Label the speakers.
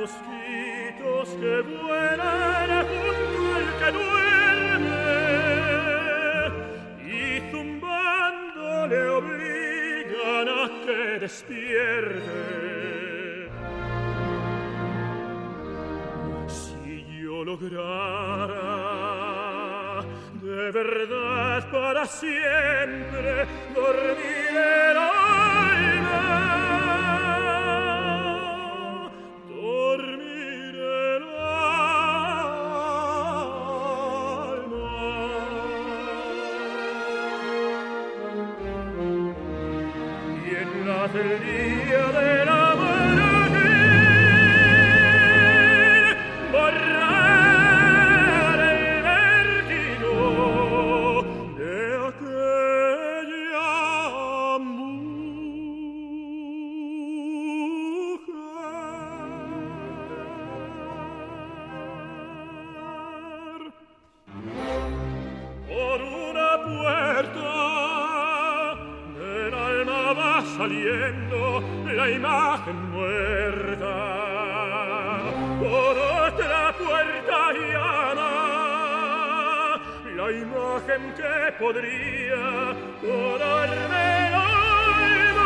Speaker 1: mosquitos que vuelan junto al que duerme y zumbando le obligan a que despierte. Si yo lograra de verdad para siempre dormir el alma, el día de la muerte borrar el vértigo de aquella mujer. Por una puerta va saliendo la imagen muerta, por otra puerta llama la imagen que podría curarme el alma.